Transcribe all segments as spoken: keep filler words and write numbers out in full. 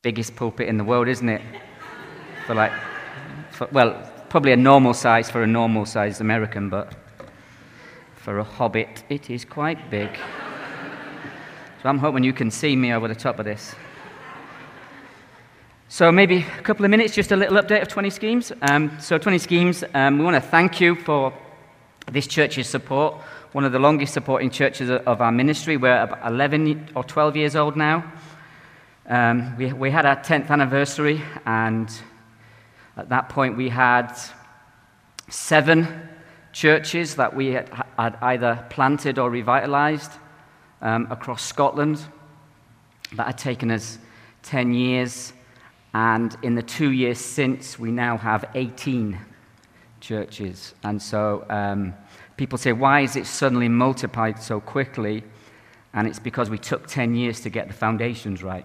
biggest pulpit in the world, isn't it? For like, for, well, probably a normal size for a normal-sized American, but for a hobbit, it is quite big. So I'm hoping you can see me over the top of this. So maybe a couple of minutes, just a little update of twenty Schemes. Um, so twenty Schemes, um, we want to thank you for this church's support, one of the longest supporting churches of our ministry. We're about eleven or twelve years old now. Um, we, we had our tenth anniversary, and at that point we had seven churches that we had, had either planted or revitalized um, across Scotland. That had taken us ten years, and in the two years since, we now have eighteen churches. And so um, people say, why is it suddenly multiplied so quickly? And it's because we took ten years to get the foundations right.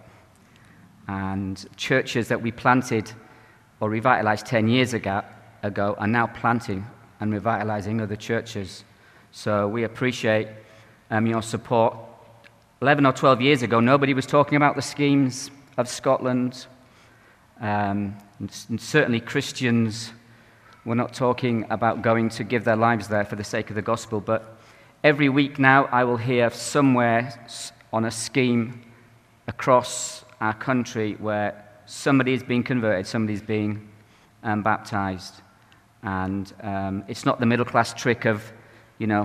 And churches that we planted or revitalized ten years ago, ago are now planting and revitalizing other churches. So we appreciate um, your support. eleven or twelve years ago, nobody was talking about the schemes of Scotland. Um, and certainly Christians were not talking about going to give their lives there for the sake of the gospel. But every week now, I will hear somewhere on a scheme across our country where somebody is being converted, somebody's being um, baptized. And um, it's not the middle-class trick of, you know,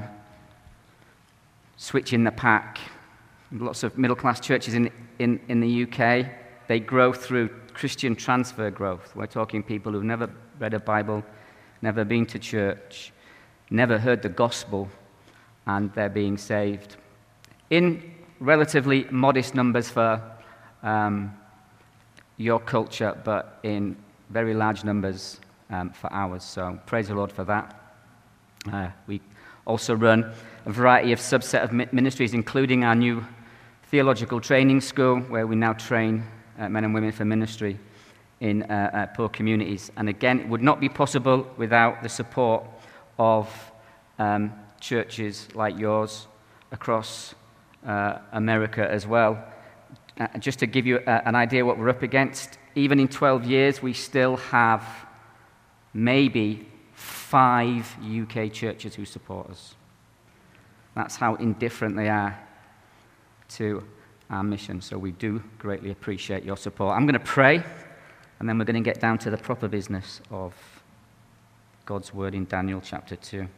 switching the pack. Lots of middle-class churches in, in, in the U K, they grow through Christian transfer growth. We're talking people who've never read a Bible, never been to church, never heard the gospel, and they're being saved. In relatively modest numbers for um, your culture, but in very large numbers um, for ours. So praise the Lord for that. Uh, we also run a variety of subset of ministries, including our new theological training school, where we now train uh, men and women for ministry in uh, uh, poor communities. And again, it would not be possible without the support of um, churches like yours across uh, America as well. Uh, just to give you uh, an idea what we're up against, even in twelve years, we still have maybe five U K churches who support us. That's how indifferent they are to our mission. So we do greatly appreciate your support. I'm going to pray, and then we're going to get down to the proper business of God's word in Daniel chapter two.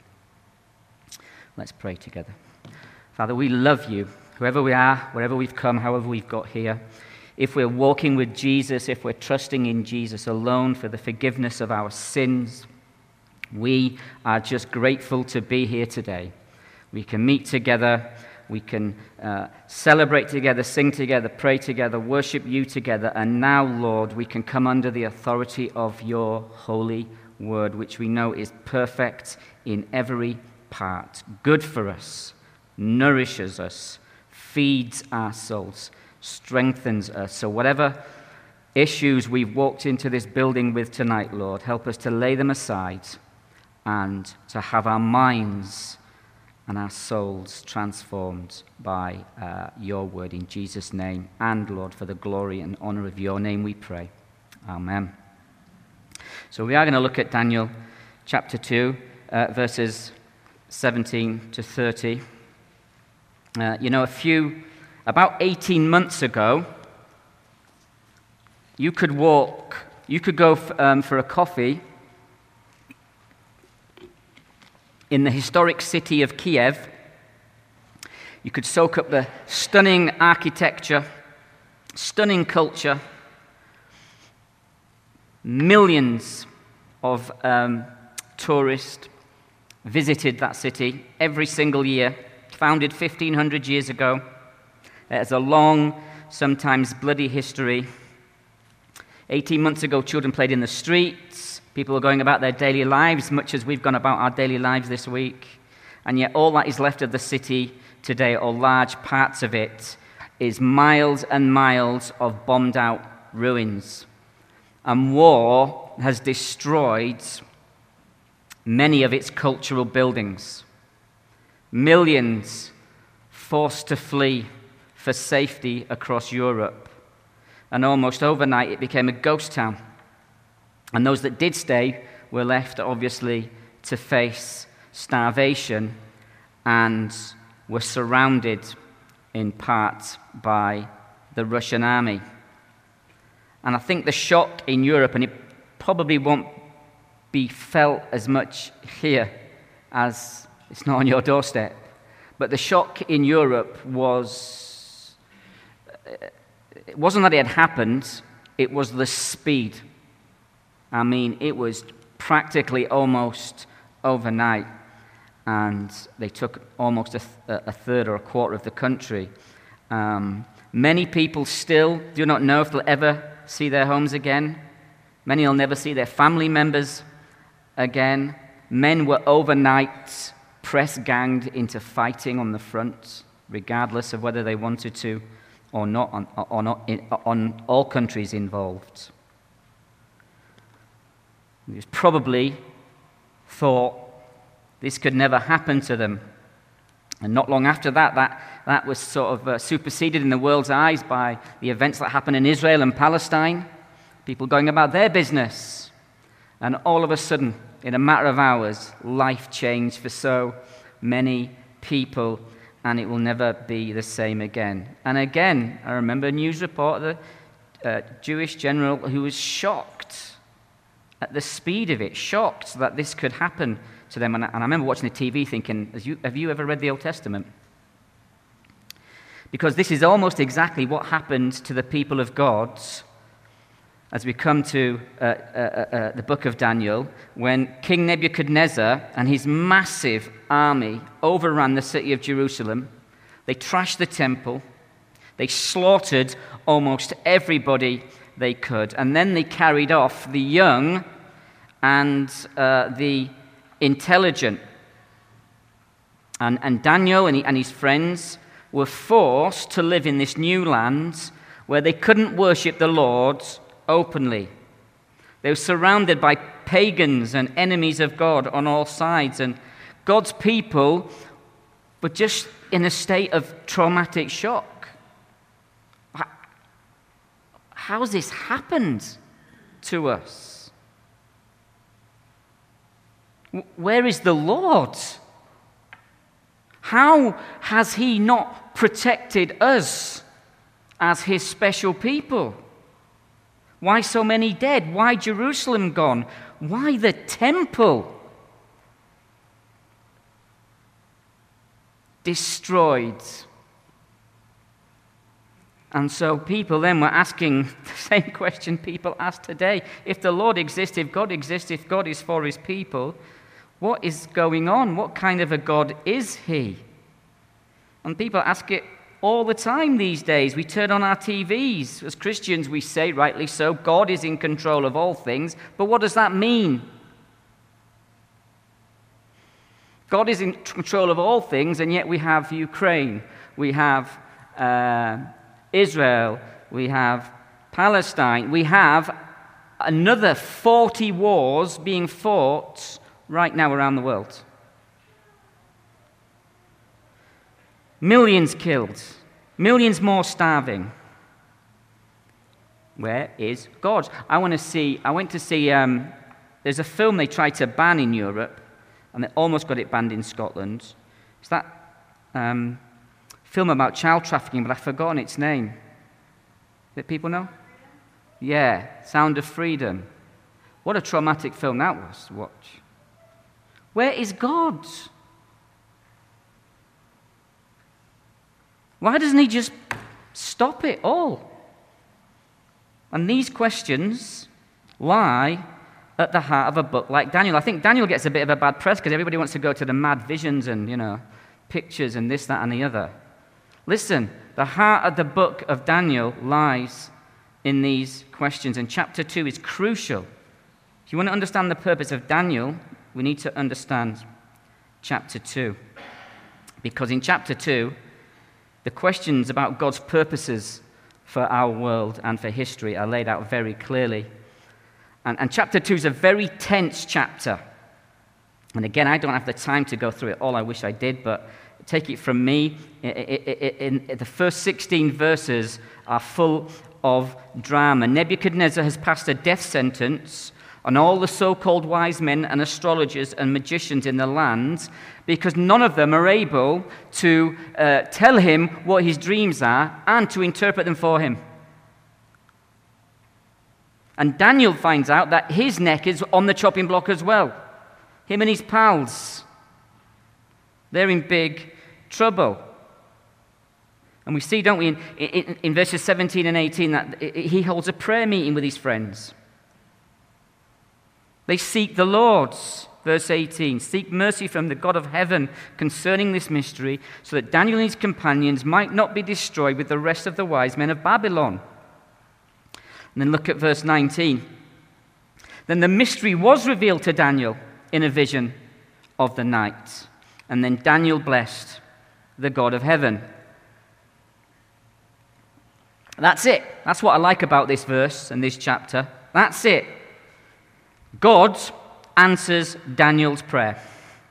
Let's pray together. Father, we love you, whoever we are, wherever we've come, however we've got here. If we're walking with Jesus, if we're trusting in Jesus alone for the forgiveness of our sins, we are just grateful to be here today. We can meet together, we can uh, celebrate together, sing together, pray together, worship you together, and now, Lord, we can come under the authority of your holy word, which we know is perfect in every part, good for us, nourishes us, feeds our souls, strengthens us. So whatever issues we've walked into this building with tonight, Lord, help us to lay them aside and to have our minds and our souls transformed by uh, your word in Jesus' name. And, Lord, for the glory and honor of your name we pray. Amen. So we are going to look at Daniel chapter two, uh, verses seventeen to thirty. Uh, you know, a few, about eighteen months ago, you could walk, you could go f- um, for a coffee in the historic city of Kiev. You could soak up the stunning architecture, stunning culture. Millions of um, tourists visited that city every single year, founded fifteen hundred years ago. It has a long, sometimes bloody history. eighteen months ago, children played in the streets. People are going about their daily lives, much as we've gone about our daily lives this week. And yet all that is left of the city today, or large parts of it, is miles and miles of bombed-out ruins. And war has destroyed many of its cultural buildings. Millions forced to flee for safety across Europe. And almost overnight, it became a ghost town. And those that did stay were left, obviously, to face starvation and were surrounded in part by the Russian army. And I think the shock in Europe, and it probably won't be felt as much here as it's not on your doorstep, but the shock in Europe was, it wasn't that it had happened, it was the speed. I mean, it was practically almost overnight, and they took almost a, th- a third or a quarter of the country. Um, many people still do not know if they'll ever see their homes again. Many will never see their family members again. Men were overnight press-ganged into fighting on the front, regardless of whether they wanted to or not, on, or not in, on all countries involved. It was probably thought this could never happen to them. And not long after that, that, that was sort of uh, superseded in the world's eyes by the events that happened in Israel and Palestine, people going about their business. And all of a sudden, in a matter of hours, life changed for so many people, and it will never be the same again. And again, I remember a news report of the uh, Jewish general who was shocked at the speed of it, shocked that this could happen to them. And I, and I remember watching the T V thinking, have you, have you ever read the Old Testament? Because this is almost exactly what happened to the people of God as we come to uh, uh, uh, the book of Daniel, when King Nebuchadnezzar and his massive army overran the city of Jerusalem. They trashed the temple. They slaughtered almost everybody they could. And then they carried off the young and uh, the intelligent. And, and Daniel and, he, and his friends were forced to live in this new land where they couldn't worship the Lord openly. They were surrounded by pagans and enemies of God on all sides, and God's people were just in a state of traumatic shock. How has this happened to us? Where is the Lord? How has He not protected us as His special people? Why so many dead? Why Jerusalem gone? Why the temple destroyed? And so people then were asking the same question people ask today. If the Lord exists, if God exists, if God is for His people, what is going on? What kind of a God is He? And people ask it all the time these days. We turn on our T Vs. As Christians, we say, rightly so, God is in control of all things. But what does that mean? God is in control of all things, and yet we have Ukraine, we have uh, Israel, we have Palestine, we have another forty wars being fought right now around the world. Millions killed, millions more starving. Where is God? I want to see. I went to see. Um, there's a film they tried to ban in Europe, and they almost got it banned in Scotland. It's that um, film about child trafficking, but I've forgotten its name. That people know? Yeah, Sound of Freedom. What a traumatic film that was to watch. Where is God? Why doesn't He just stop it all? And these questions lie at the heart of a book like Daniel. I think Daniel gets a bit of a bad press because everybody wants to go to the mad visions and, you know, pictures and this, that, and the other. Listen, the heart of the book of Daniel lies in these questions, and chapter two is crucial. If you want to understand the purpose of Daniel, we need to understand chapter two. Because in chapter two, the questions about God's purposes for our world and for history are laid out very clearly. And, and chapter two is a very tense chapter. And again, I don't have the time to go through it all. I wish I did, but take it from me. In, in, in the first sixteen verses are full of drama. Nebuchadnezzar has passed a death sentence on all the so-called wise men and astrologers and magicians in the land because none of them are able to uh, tell him what his dreams are and to interpret them for him. And Daniel finds out that his neck is on the chopping block as well. Him and his pals. They're in big trouble. And we see, don't we, in, in, in verses seventeen and eighteen, that he holds a prayer meeting with his friends. They seek the Lord. Verse eighteen, seek mercy from the God of heaven concerning this mystery, so that Daniel and his companions might not be destroyed with the rest of the wise men of Babylon. And then look at verse nineteen. Then the mystery was revealed to Daniel in a vision of the night. And then Daniel blessed the God of heaven. That's it. That's what I like about this verse and this chapter. That's it. God answers Daniel's prayer.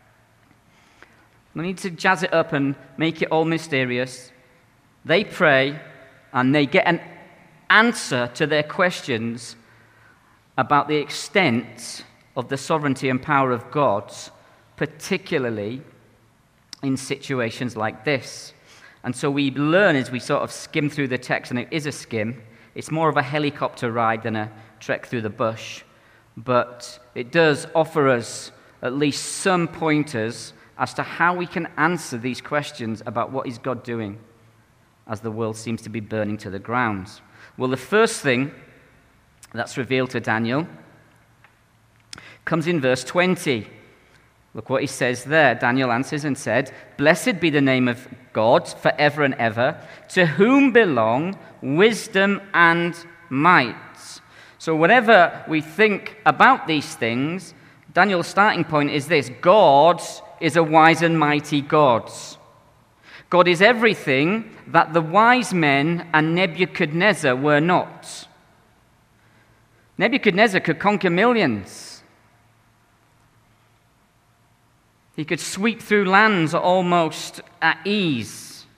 We need to jazz it up and make it all mysterious. They pray and they get an answer to their questions about the extent of the sovereignty and power of God, particularly in situations like this. And so we learn as we sort of skim through the text, and it is a skim. It's more of a helicopter ride than a trek through the bush. But it does offer us at least some pointers as to how we can answer these questions about what is God doing as the world seems to be burning to the ground. Well, the first thing that's revealed to Daniel comes in verse twenty. Look what he says there. Daniel answers and said, "Blessed be the name of God forever and ever, to whom belong wisdom and might." So whatever we think about these things, Daniel's starting point is this: God is a wise and mighty God. God is everything that the wise men and Nebuchadnezzar were not. Nebuchadnezzar could conquer millions. He could sweep through lands almost at ease.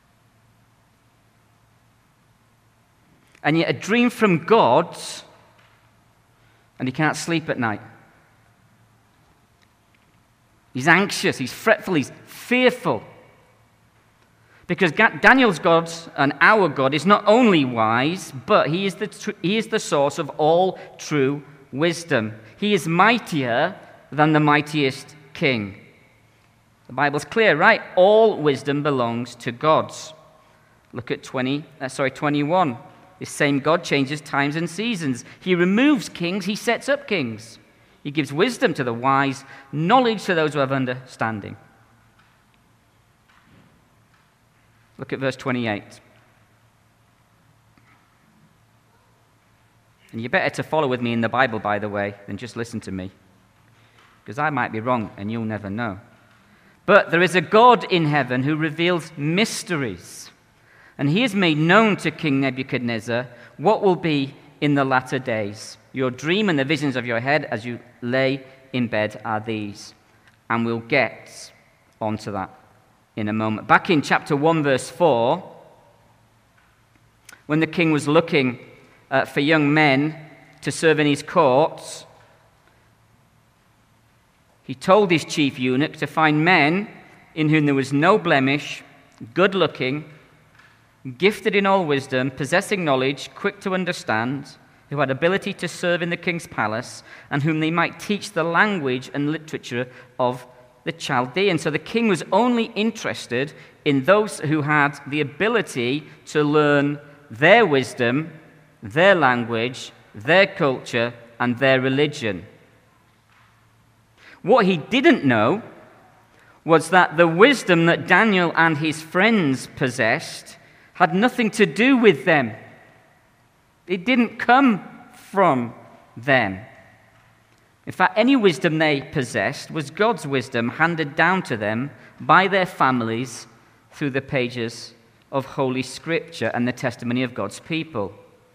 And yet a dream from God, and he can't sleep at night. He's anxious, he's fretful, he's fearful. Because Daniel's God and our God is not only wise, but he is the tr- he is the source of all true wisdom. He is mightier than the mightiest king. The Bible's clear, right? All wisdom belongs to God. Look at twenty, uh, sorry, twenty-one. This same God changes times and seasons. He removes kings, he sets up kings. He gives wisdom to the wise, knowledge to those who have understanding. Look at verse twenty-eight. And you're better to follow with me in the Bible, by the way, than just listen to me. Because I might be wrong, and you'll never know. But there is a God in heaven who reveals mysteries, and he has made known to King Nebuchadnezzar what will be in the latter days. Your dream and the visions of your head as you lay in bed are these. And we'll get onto that in a moment. Back in chapter one, verse four, when the king was looking uh, for young men to serve in his courts, he told his chief eunuch to find men in whom there was no blemish, good-looking, gifted in all wisdom, possessing knowledge, quick to understand, who had ability to serve in the king's palace, and whom they might teach the language and literature of the Chaldeans. So the king was only interested in those who had the ability to learn their wisdom, their language, their culture, and their religion. What he didn't know was that the wisdom that Daniel and his friends possessed had nothing to do with them. It didn't come from them. In fact, any wisdom they possessed was God's wisdom handed down to them by their families through the pages of Holy Scripture and the testimony of God's people.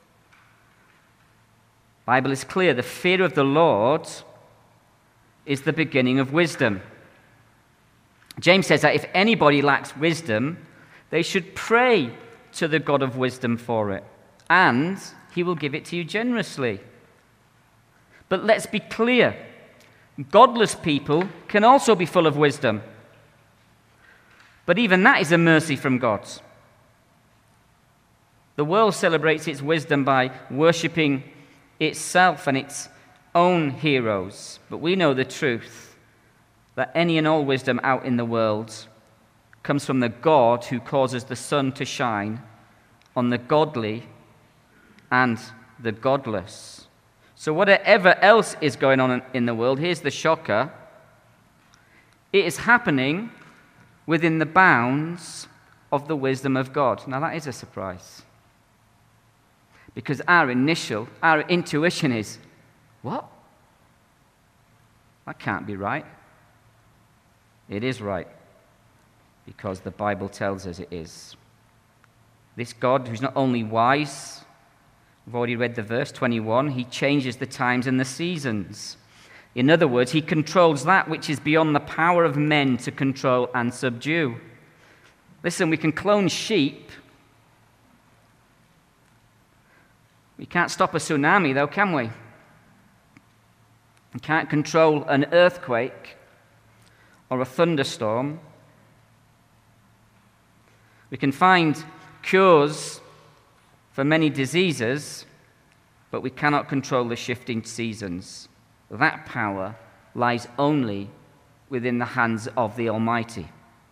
The Bible is clear. The fear of the Lord is the beginning of wisdom. James says that if anybody lacks wisdom, they should pray to the God of wisdom for it. and he will give it to you generously. But let's be clear, godless people can also be full of wisdom. But even that is a mercy from God. The world celebrates its wisdom by worshipping itself and its own heroes. But we know the truth that any and all wisdom out in the world comes from the God who causes the sun to shine on the godly and the godless. So whatever else is going on in the world, here's the shocker. It is happening within the bounds of the wisdom of God. Now that is a surprise. Because our initial, our intuition is, what? That can't be right. It is right. Because the Bible tells us it is. This God who's not only wise, we've already read the verse twenty-one, he changes the times and the seasons. In other words, he controls that which is beyond the power of men to control and subdue. Listen, we can clone sheep. We can't stop a tsunami, though, can we? We can't control an earthquake or a thunderstorm. We can find cures for many diseases, but we cannot control the shifting seasons. That power lies only within the hands of the Almighty.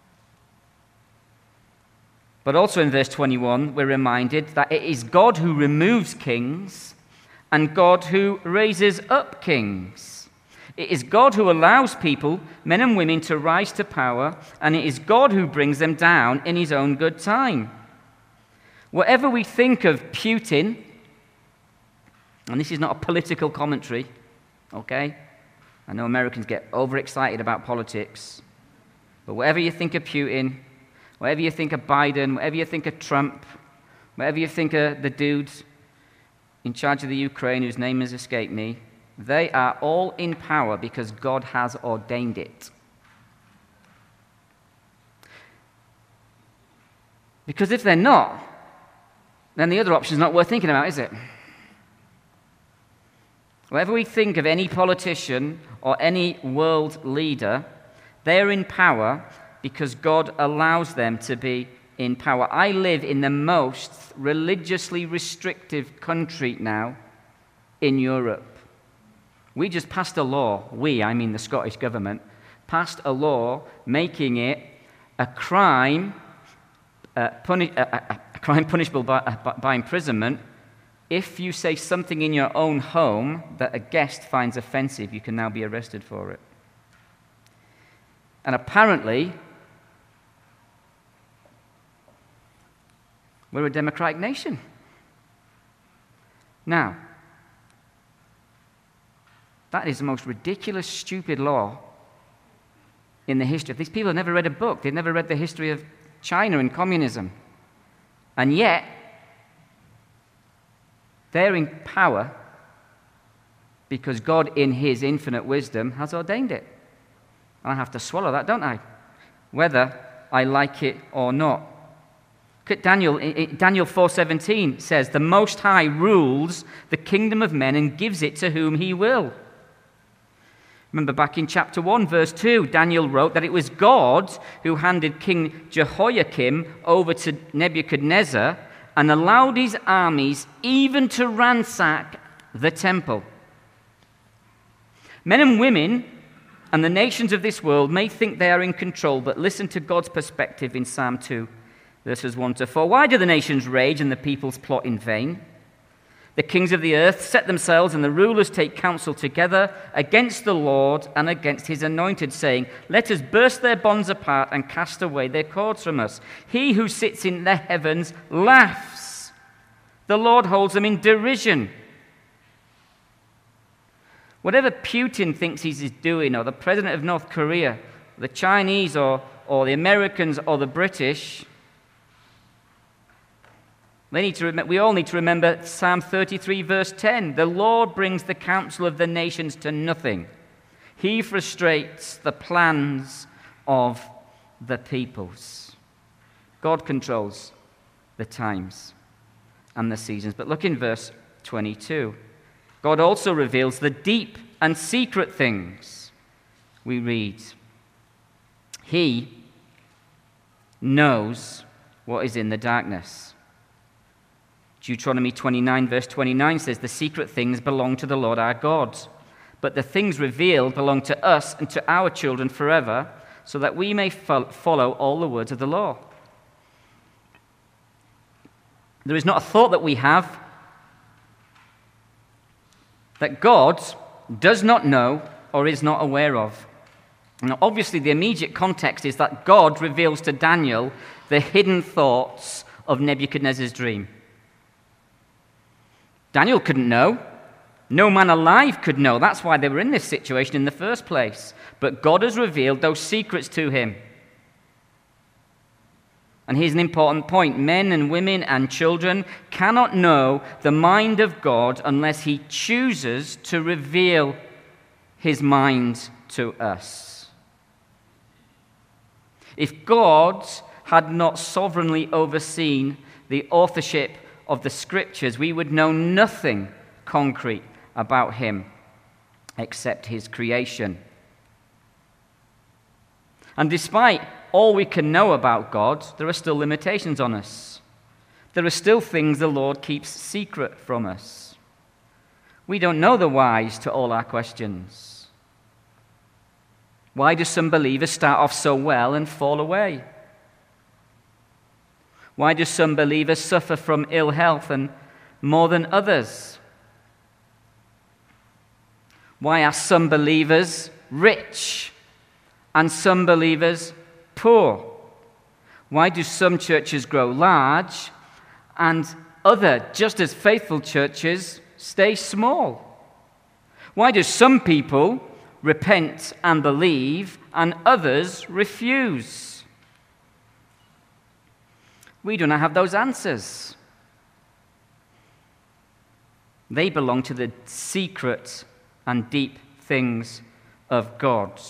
But also in verse twenty-one, we're reminded that it is God who removes kings and God who raises up kings. It is God who allows people, men and women, to rise to power, and it is God who brings them down in his own good time. Whatever we think of Putin, and this is not a political commentary, okay? I know Americans get overexcited about politics, but whatever you think of Putin, whatever you think of Biden, whatever you think of Trump, whatever you think of the dude in charge of the Ukraine whose name has escaped me, they are all in power because God has ordained it. Because if they're not, then the other option is not worth thinking about, is it? Whatever we think of any politician or any world leader, they are in power because God allows them to be in power. I live in the most religiously restrictive country now in Europe. We just passed a law, we, I mean the Scottish government, passed a law making it a crime, uh, puni- a, a, a crime punishable by, uh, by imprisonment. If you say something in your own home that a guest finds offensive, you can now be arrested for it. And apparently, we're a democratic nation. Now, that is the most ridiculous, stupid law in the history. These people have never read a book. They've never read the history of China and communism. And yet, they're in power because God, in his infinite wisdom, has ordained it. And I have to swallow that, don't I? Whether I like it or not. Daniel, Daniel four seventeen says, "The Most High rules the kingdom of men and gives it to whom he will." Remember back in chapter one, verse two, Daniel wrote that it was God who handed King Jehoiakim over to Nebuchadnezzar and allowed his armies even to ransack the temple. Men and women and the nations of this world may think they are in control, but listen to God's perspective in Psalm two, verses one to four. "Why do the nations rage and the peoples plot in vain? The kings of the earth set themselves and the rulers take counsel together against the Lord and against his anointed, saying, 'Let us burst their bonds apart and cast away their cords from us.' He who sits in the heavens laughs. The Lord holds them in derision." Whatever Putin thinks he's doing, or the president of North Korea, the Chinese, or, or the Americans, or the British, They need to rem- we all need to remember Psalm thirty-three, verse ten. "The Lord brings the counsel of the nations to nothing. He frustrates the plans of the peoples." God controls the times and the seasons. But look in verse twenty-two. God also reveals the deep and secret things. We read, He knows what is in the darkness. Deuteronomy twenty-nine, verse twenty-nine says, the secret things belong to the Lord our God, but the things revealed belong to us and to our children forever, so that we may fo- follow all the words of the law. There is not a thought that we have that God does not know or is not aware of. Now, obviously, the immediate context is that God reveals to Daniel the hidden thoughts of Nebuchadnezzar's dream. Daniel couldn't know. No man alive could know. That's why they were in this situation in the first place. But God has revealed those secrets to him. And here's an important point. Men and women and children cannot know the mind of God unless he chooses to reveal his mind to us. If God had not sovereignly overseen the authorship of the Scriptures, we would know nothing concrete about him except his creation. And despite all we can know about God, there are still limitations on us. There are still things the Lord keeps secret from us. We don't know the whys to all our questions. Why do some believers start off so well and fall away? Why do some believers suffer from ill health and more than others? Why are some believers rich and some believers poor? Why do some churches grow large and other just as faithful churches stay small? Why do some people repent and believe and others refuse? We do not have those answers. They belong to the secret and deep things of God.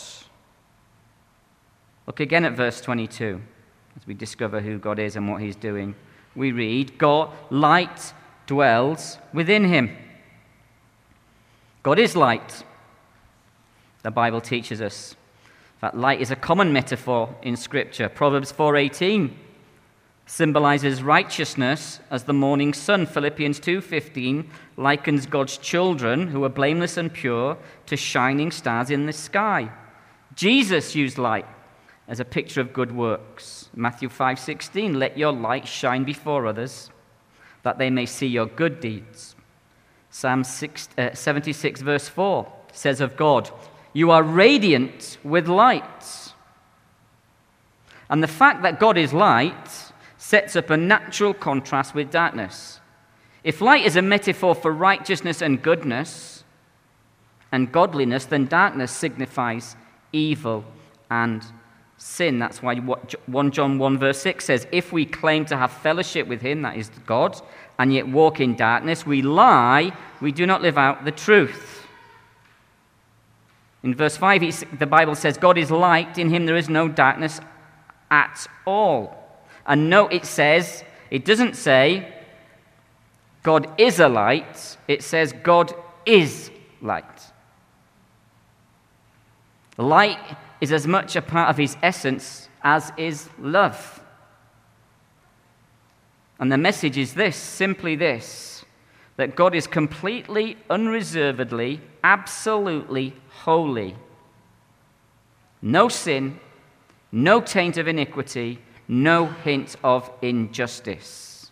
Look again at verse twenty-two as we discover who God is and what he's doing. We read, God, light dwells within him. God is light. The Bible teaches us that light is a common metaphor in Scripture. Proverbs four eighteen symbolizes righteousness as the morning sun. Philippians two fifteen likens God's children, who are blameless and pure, to shining stars in the sky. Jesus used light as a picture of good works. Matthew five sixteen, let your light shine before others, that they may see your good deeds. Psalm six, uh, seventy-six verse four says of God, you are radiant with light. And the fact that God is light sets up a natural contrast with darkness. If light is a metaphor for righteousness and goodness and godliness, then darkness signifies evil and sin. That's why First John one verse six says, if we claim to have fellowship with him, that is God, and yet walk in darkness, we lie, we do not live out the truth. In verse five, the Bible says, God is light, in him there is no darkness at all. And note it says, it doesn't say God is a light, it says God is light. Light is as much a part of his essence as is love. And the message is this, simply this, that God is completely, unreservedly, absolutely holy. No sin, no taint of iniquity, no hint of injustice.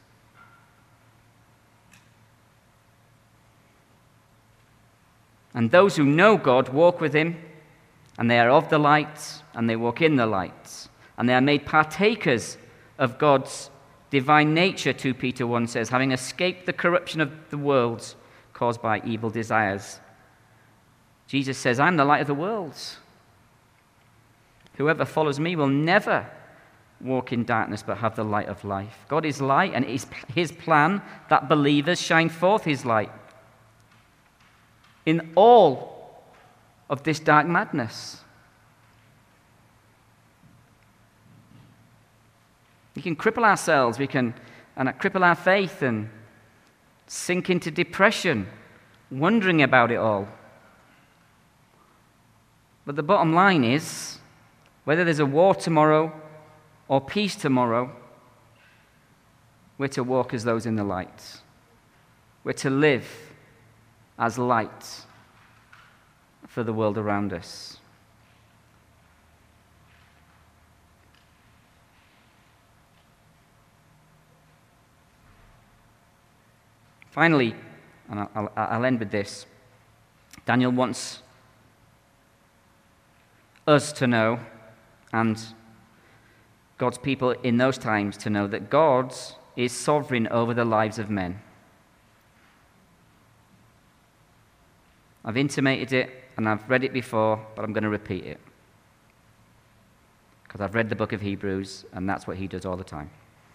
And those who know God walk with him, and they are of the light, and they walk in the light, and they are made partakers of God's divine nature, two Peter one says, having escaped the corruption of the world caused by evil desires. Jesus says, I'm the light of the world. Whoever follows me will never walk in darkness but have the light of life. God is light, and it is his plan that believers shine forth his light in all of this dark madness. We can cripple ourselves, we can and cripple our faith and sink into depression, wondering about it all. But the bottom line is, whether there's a war tomorrow or peace tomorrow, we're to walk as those in the light. We're to live as light for the world around us. Finally, and I'll, I'll end with this, Daniel wants us to know, and God's people in those times to know, that God is sovereign over the lives of men. I've intimated it, and I've read it before, but I'm going to repeat it. Because I've read the book of Hebrews, and that's what he does all the time.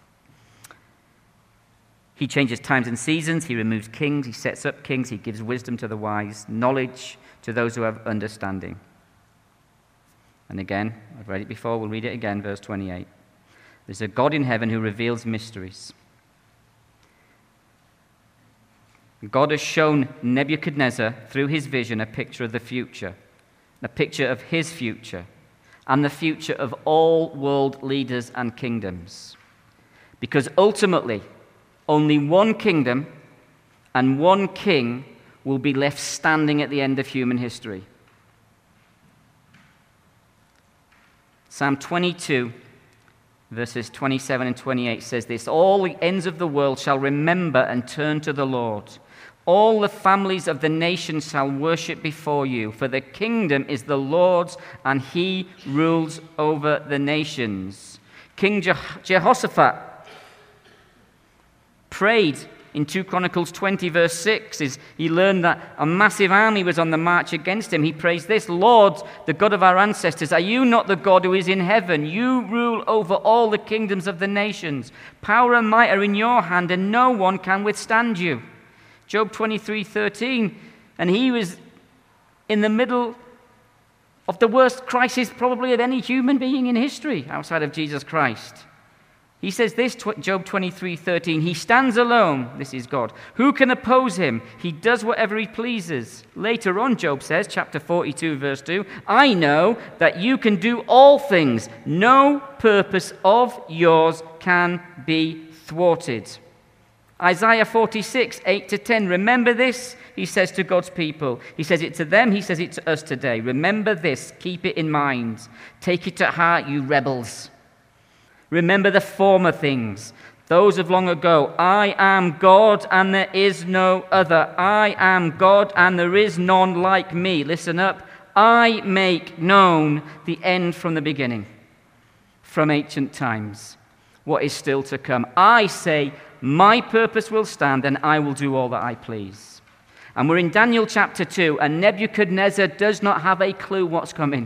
He changes times and seasons, he removes kings, he sets up kings, he gives wisdom to the wise, knowledge to those who have understanding. And again, I've read it before, we'll read it again, verse twenty-eight. There's a God in heaven who reveals mysteries. God has shown Nebuchadnezzar, through his vision, a picture of the future, a picture of his future, and the future of all world leaders and kingdoms. Because ultimately, only one kingdom and one king will be left standing at the end of human history. Psalm twenty-two, verses twenty-seven and twenty-eight says this: all the ends of the world shall remember and turn to the Lord. All the families of the nations shall worship before you, for the kingdom is the Lord's, and he rules over the nations. King Je- Jehoshaphat prayed in Second Chronicles twenty, verse six, is he learned that a massive army was on the march against him. He prays this: Lord, the God of our ancestors, are you not the God who is in heaven? You rule over all the kingdoms of the nations. Power and might are in your hand, and no one can withstand you. Job twenty-three, thirteen, and he was in the middle of the worst crisis probably of any human being in history outside of Jesus Christ. He says this, Job twenty-three, thirteen, he stands alone, this is God. Who can oppose him? He does whatever he pleases. Later on, Job says, chapter forty-two, verse two, I know that you can do all things. No purpose of yours can be thwarted. Isaiah forty-six, eight to ten, remember this, he says to God's people. He says it to them, he says it to us today. Remember this, keep it in mind. Take it to heart, you rebels. Remember the former things, those of long ago. I am God and there is no other. I am God and there is none like me. Listen up. I make known the end from the beginning, from ancient times, what is still to come. I say, my purpose will stand and I will do all that I please. And we're in Daniel chapter two, and Nebuchadnezzar does not have a clue what's coming.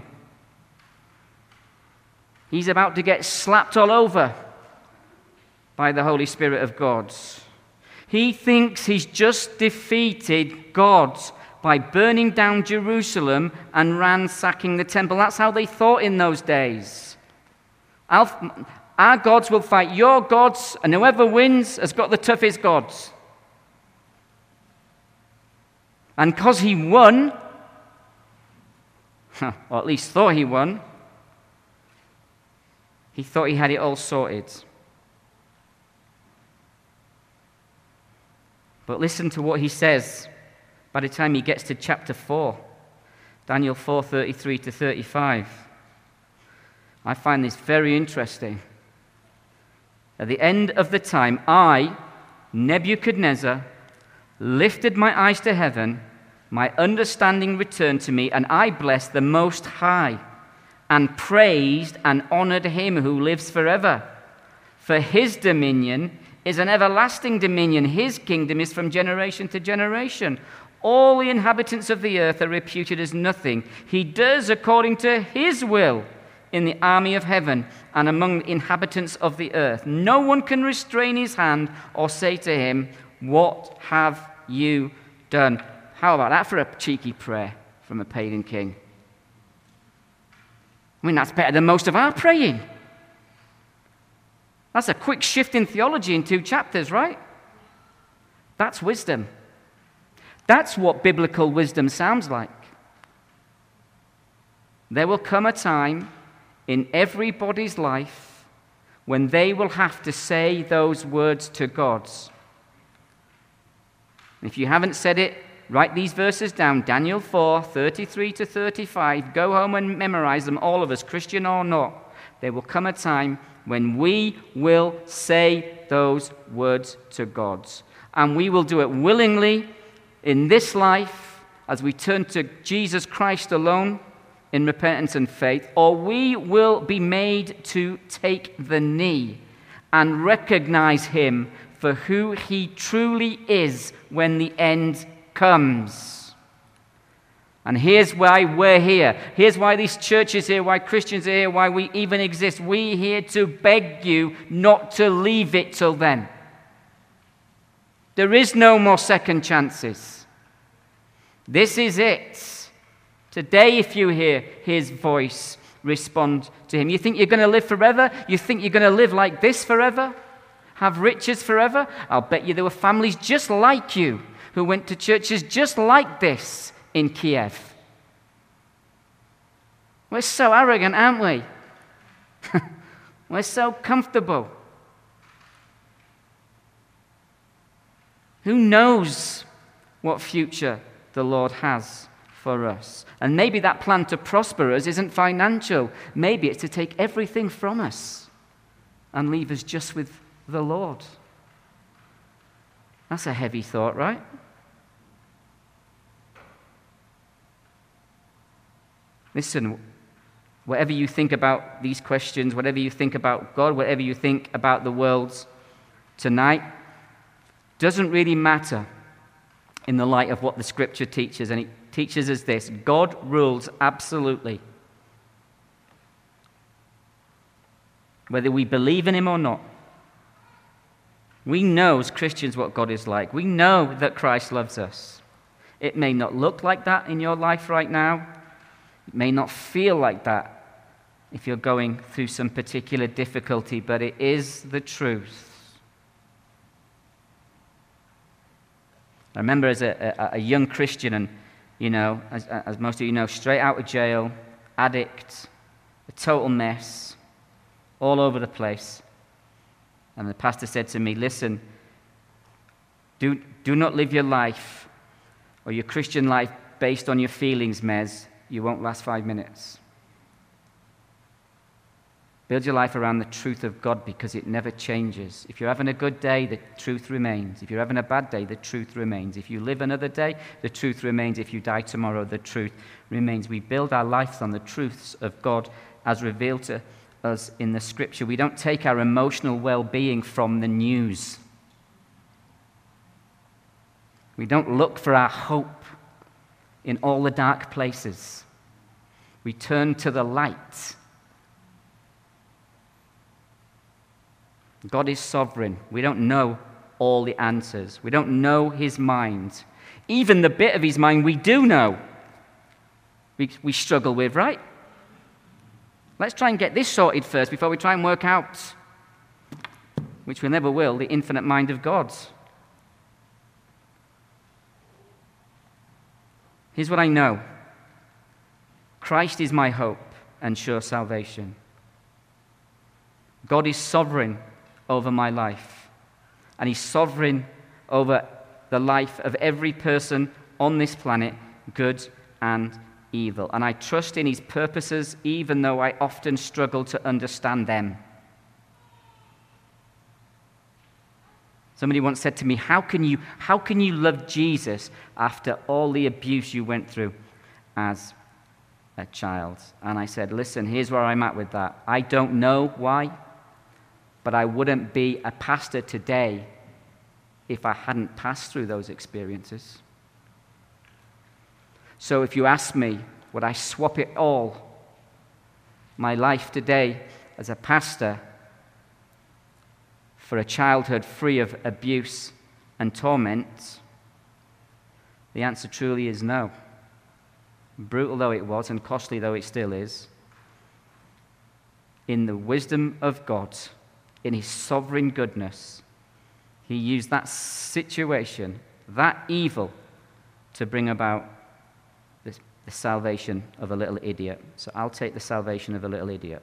He's about to get slapped all over by the Holy Spirit of God. He thinks he's just defeated God by burning down Jerusalem and ransacking the temple. That's how they thought in those days. Our gods will fight your gods, and whoever wins has got the toughest gods. And because he won, or at least thought he won, he thought he had it all sorted. But listen to what he says by the time he gets to chapter four. Daniel four, thirty-three to thirty-five. I find this very interesting. At the end of the time, I, Nebuchadnezzar, lifted my eyes to heaven, my understanding returned to me, and I blessed the Most High, and praised and honored him who lives forever. For his dominion is an everlasting dominion. His kingdom is from generation to generation. All the inhabitants of the earth are reputed as nothing. He does according to his will in the army of heaven and among the inhabitants of the earth. No one can restrain his hand or say to him, what have you done? How about that for a cheeky prayer from a pagan king? I mean, that's better than most of our praying. That's a quick shift in theology in two chapters, right? That's wisdom. That's what biblical wisdom sounds like. There will come a time in everybody's life when they will have to say those words to God. If you haven't said it, write these verses down. Daniel four, thirty-three to thirty-five. Go home and memorize them, all of us, Christian or not. There will come a time when we will say those words to God. And we will do it willingly in this life as we turn to Jesus Christ alone in repentance and faith, or we will be made to take the knee and recognize him for who he truly is when the end comes. And here's why we're here. Here's why these churches here, why Christians are here, why we even exist. We're here to beg you not to leave it till then. There is no more second chances. This is it. Today, if you hear his voice, respond to him. You think you're going to live forever? You think you're going to live like this forever? Have riches forever? I'll bet you there were families just like you who went to churches just like this in Kiev. We're so arrogant, aren't we? We're so comfortable. Who knows what future the Lord has for us? And maybe that plan to prosper us isn't financial. Maybe it's to take everything from us and leave us just with the Lord. That's a heavy thought, right? Listen, whatever you think about these questions, whatever you think about God, whatever you think about the world tonight, doesn't really matter in the light of what the Scripture teaches. And it teaches us this: God rules absolutely. Whether we believe in him or not. We know as Christians what God is like. We know that Christ loves us. It may not look like that in your life right now. It may not feel like that if you're going through some particular difficulty, but it is the truth. I remember as a, a, a young Christian, and, you know, as, as most of you know, straight out of jail, addict, a total mess, all over the place. And the pastor said to me, listen, do, do not live your life or your Christian life based on your feelings, Mez. You won't last five minutes. Build your life around the truth of God, because it never changes. If you're having a good day, the truth remains. If you're having a bad day, the truth remains. If you live another day, the truth remains. If you die tomorrow, the truth remains. We build our lives on the truths of God as revealed to us in the Scripture. We don't take our emotional well-being from the news. We don't look for our hope in all the dark places. We turn to the light. God is sovereign. We don't know all the answers. We don't know his mind. Even the bit of his mind we do know, we, we struggle with, right? Let's try and get this sorted first before we try and work out, which we never will, the infinite mind of God. Here's what I know. Christ is my hope and sure salvation. God is sovereign over my life, and he's sovereign over the life of every person on this planet, good and evil. And I trust in his purposes, even though I often struggle to understand them. Somebody once said to me, how can you, how can you love Jesus after all the abuse you went through as a child? And I said, listen, here's where I'm at with that. I don't know why, but I wouldn't be a pastor today if I hadn't passed through those experiences. So if you ask me, would I swap it all, my life today as a pastor, for a childhood free of abuse and torment? The answer truly is no. Brutal though it was, and costly though it still is, in the wisdom of God, in his sovereign goodness, He used that situation, that evil, to bring about this, the salvation of a little idiot. So I'll take the salvation of a little idiot.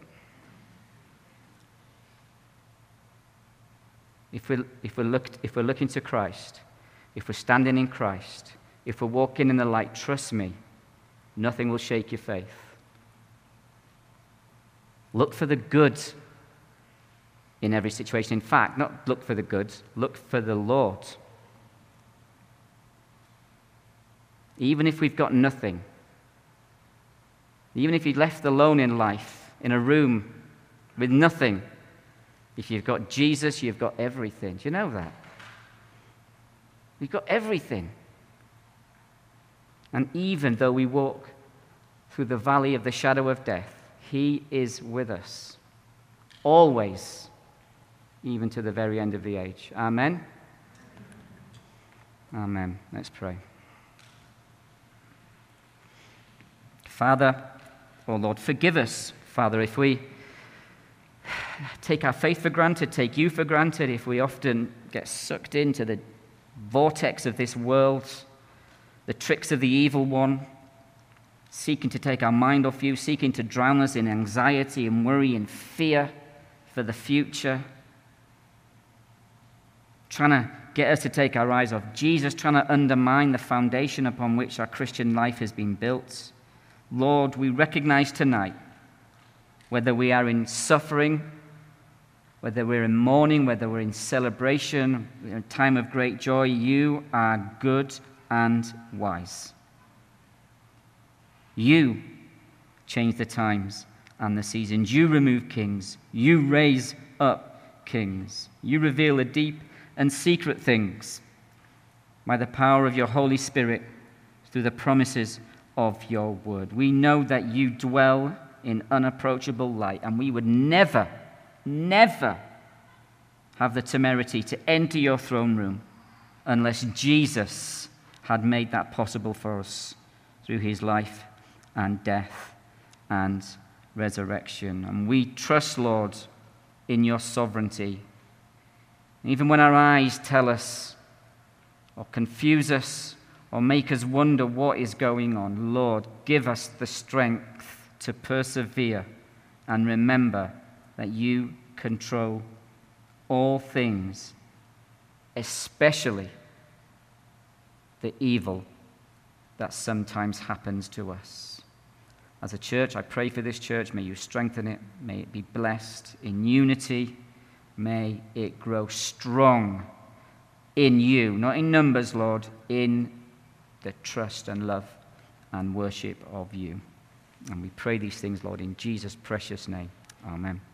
If we're, if we're, looked, if we're looking to Christ, if we're standing in Christ, if we're walking in the light, trust me, nothing will shake your faith. Look for the good in every situation. In fact, not look for the good, look for the Lord. Even if we've got nothing, even if you're left alone in life, in a room with nothing, if you've got Jesus, you've got everything. Do you know that? You've got everything. And even though we walk through the valley of the shadow of death, He is with us, always, even to the very end of the age. Amen? Amen. Let's pray. Father, oh Lord, forgive us, Father, if we take our faith for granted, take you for granted, if we often get sucked into the vortex of this world, the tricks of the evil one, seeking to take our mind off you, seeking to drown us in anxiety and worry and fear for the future, trying to get us to take our eyes off Jesus, trying to undermine the foundation upon which our Christian life has been built. Lord, we recognize tonight, whether we are in suffering, whether we're in mourning, whether we're in celebration, in a time of great joy, you are good and wise. You change the times and the seasons. You remove kings. You raise up kings. You reveal the deep and secret things by the power of your Holy Spirit through the promises of your word. We know that you dwell in unapproachable light, and we would never, never have the temerity to enter your throne room unless Jesus had made that possible for us through his life and death and resurrection. And we trust, Lord, in your sovereignty. Even when our eyes tell us or confuse us or make us wonder what is going on, Lord, give us the strength to persevere and remember that you control all things, especially the evil that sometimes happens to us. As a church, I pray for this church. May you strengthen it. May it be blessed in unity. May it grow strong in you, not in numbers, Lord, in the trust and love and worship of you. And we pray these things, Lord, in Jesus' precious name. Amen.